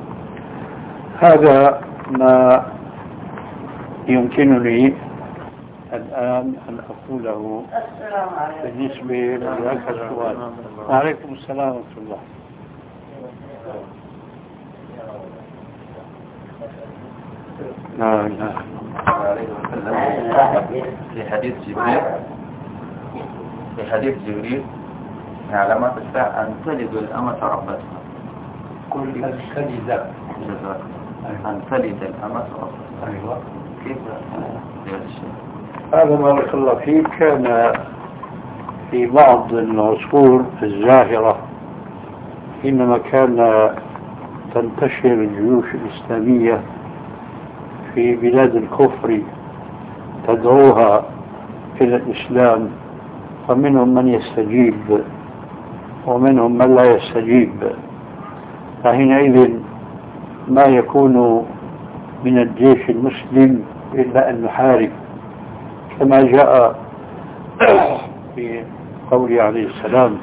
[SPEAKER 2] هذا ما يمكنني الآن أن أقوله بالنسبة لهذا السؤال. وعليكم السلام ورحمة الله. لا لا.
[SPEAKER 5] في حديث جبريل من علامات الساعة أن تلد الأمة ربتها.
[SPEAKER 2] كل السجدة
[SPEAKER 5] أن تلد الأمة ربتها.
[SPEAKER 2] أيوة.
[SPEAKER 5] كيف هذا الشيء؟
[SPEAKER 2] هذا بارك الله فيك كان في بعض العصور الزاهرة حينما كان تنتشر الجيوش الإسلامية في بلاد الكفر تدعوها إلى الإسلام، فمنهم من يستجيب ومنهم من لا يستجيب، فحينئذ ما يكون من الجيش المسلم إلا أن نحارب، كما جاء في قوله عليه السلام: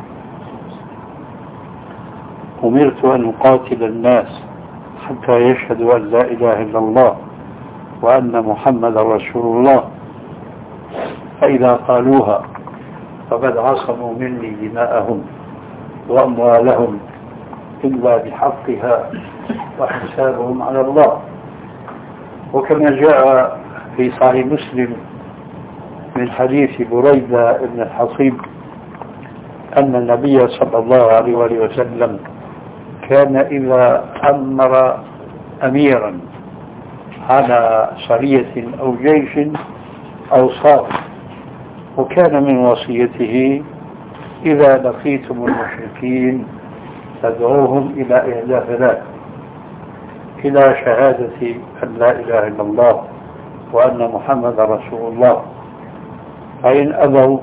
[SPEAKER 2] أمرت أن أقاتل الناس حتى يشهدوا أن لا إله إلا الله وأن محمد رسول الله، فإذا قالوها فقد عصموا مني دماءهم وأموالهم إلا بحقها وحسابهم على الله. وكما جاء في صحيح مسلم من حديث بريدة بن الحصيب أن النبي صلى الله عليه وسلم كان إذا أمر أميرا على سرية أو جيش أو صاف، وكان من وصيته: إذا لقيتم المشركين فادعوهم إلى إحدى ثلاث: إلى شهادة أن لا إله إلا الله وأن محمد رسول الله، فإن أبوا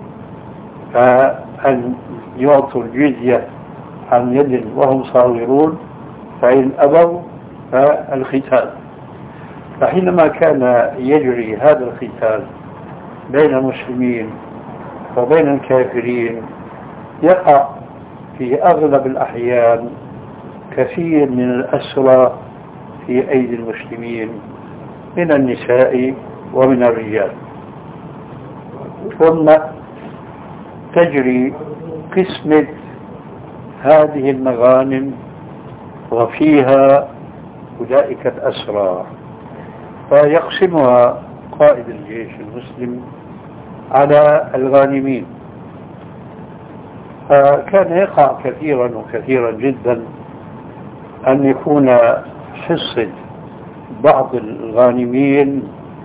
[SPEAKER 2] فأن يعطوا الجزية عن يد وهم صاغرون، فإن أبوا فالقتال. فحينما كان يجري هذا القتال بين المسلمين وبين الكافرين يقع في أغلب الأحيان كثير من الأسرى في أيدي المسلمين من النساء ومن الرجال، ثم تجري قسمة هذه المغانم وفيها أولئك الأسرى، فيقسمها قائد الجيش المسلم على الغانمين، كان يقع كثيرا وكثيرا جدا أن يكون حصة بعض الغانمين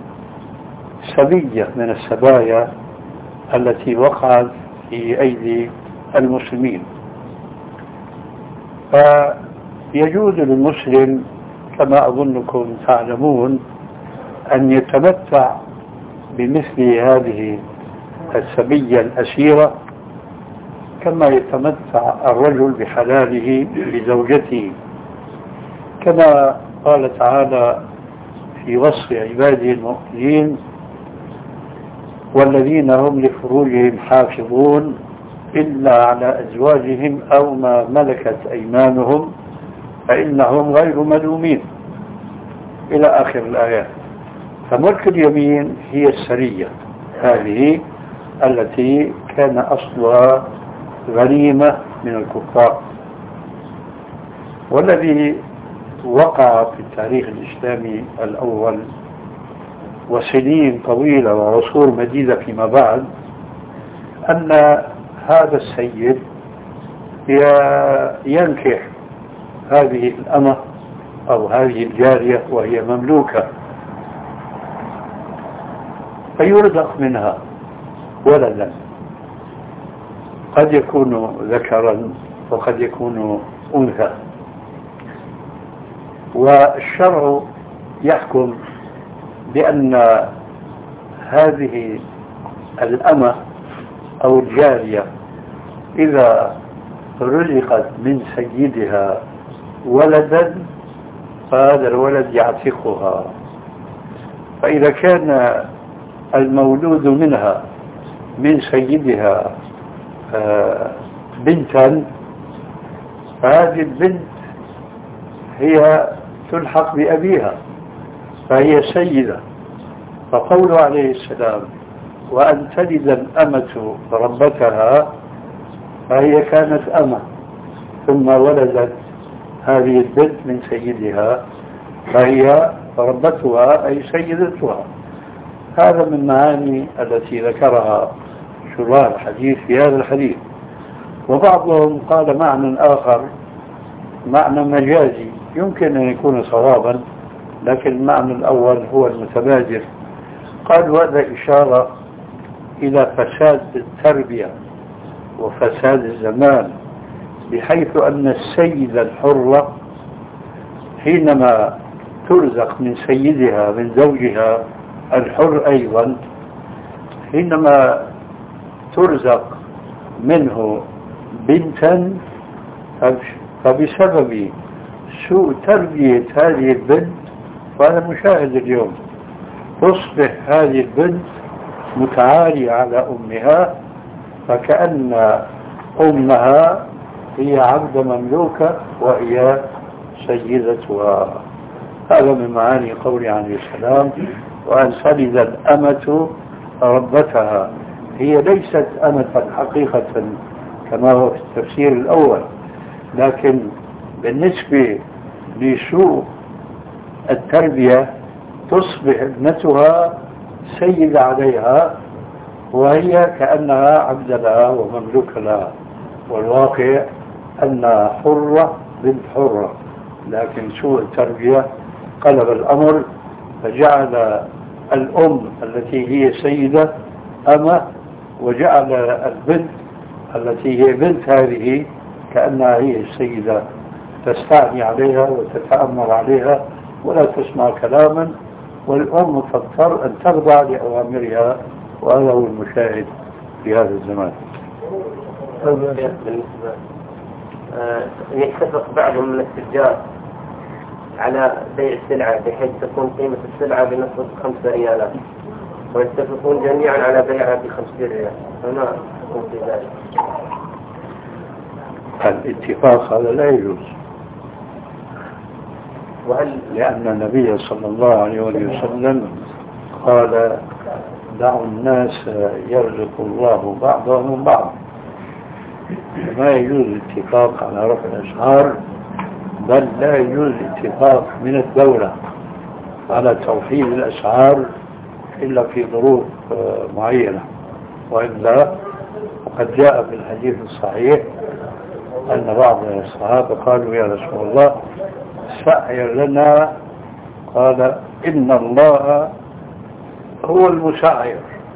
[SPEAKER 2] سبية من السبايا التي وقعت في أيدي المسلمين. فيجوز للمسلم كما أظنكم تعلمون أن يتمتع بمثل هذه السبية الأسيرة كما يتمتع الرجل بحلاله لزوجته، كما قال تعالى في وصف عباده المؤمنين: والذين هم لفروجهم حافظون إلا على أزواجهم أو ما ملكت أيمانهم فإنهم غير ملومين، إلى آخر الآيات. فملك اليمين هي السرية هذه التي كان أصلها غنيمة من الكفار، والذي وقع في التاريخ الإسلامي الأول وسنين طويلة وعصور مديدة فيما بعد أن هذا السيد ينكح هذه الأمة أو هذه الجارية وهي مملوكة، فيرزق منها ولدا، قد يكون ذكرا وقد يكون أنثى، والشرع يحكم بأن هذه الأمة أو الجارية إذا رزقت من سيدها ولدا فهذا الولد يعتقها، فإذا كان المولود منها من سيدها بنتا فهذه البنت هي تلحق بأبيها فهي سيدة. فقوله عليه السلام: وأن تلد الأمة ربتها، فهي كانت أمة ثم ولدت هذه البنت من سيدها فهي ربتها أي سيدتها. هذا من معاني التي ذكرها شراح الحديث في هذا الحديث. وبعضهم قال معنى آخر، معنى مجازي، يمكن أن يكون صوابا، لكن المعنى الأول هو المتبادر. قالوا هذا إشارة إلى فساد التربية وفساد الزمان، بحيث أن السيدة الحرة حينما ترزق من سيدها من زوجها الحر أيضا، حينما ترزق منه بنتا فبسبب سوء تربية هذه البنت، وهذا مشاهد اليوم، تصبح هذه البنت متعالية على أمها، فكأن أمها هي عبد مملوكة وهي سيدتها. هذا من معاني قول عليه السلام: وأن تلد الأمة ربتها. هي ليست أمة حقيقة كما هو في التفسير الأول، لكن بالنسبة لسوء التربية تصبح ابنتها سيدة عليها وهي كأنها عبد لها ومملوك لها، والواقع أنها حرة بنت حرة، لكن سوء التربية قلب الأمر فجعل الأم التي هي سيدة أمة، وجعل البنت التي هي بنت هذه كأنها هي السيدة، تستعني عليها وتتأمر عليها ولا تسمع كلاما، والأم تضطر أن تخضع لأوامرها، وهذا هو المشاهد في هذا الزمان.
[SPEAKER 1] يتفق بعضهم من التجار على بيع السلعة بحيث تكون قيمة السلعة بنسبة 5 ريالات، ويتفقون جميعا على بيعها ب50 ريال، فما يكون في ذلك؟
[SPEAKER 2] الاتفاق هذا لا يجوز، لأن النبي صلى الله عليه وسلم قال: دعوا الناس يرزق الله بعضهم من بعض. ما يجوز الاتفاق على رفع الأسعار، بل لا يجوز الاتفاق من الدولة على توحيد الأسعار إلا في ظروف معينة، وإلا وقد جاء في الحديث الصحيح أن بعض الصحابة قالوا يا رسول الله سعر لنا، قال إن الله هو المسعر.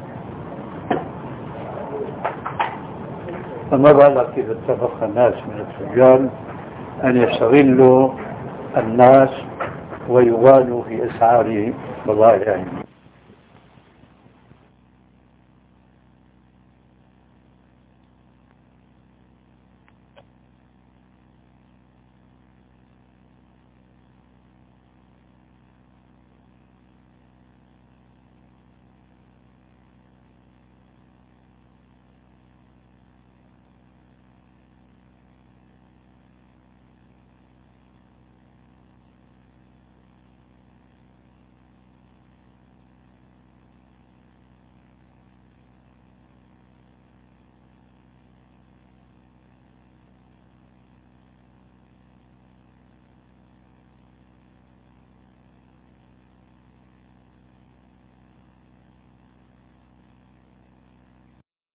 [SPEAKER 2] فما بالك إذا اتفق الناس من التجار أن يستغلوا الناس ويغالوا في أسعار بضائعهم.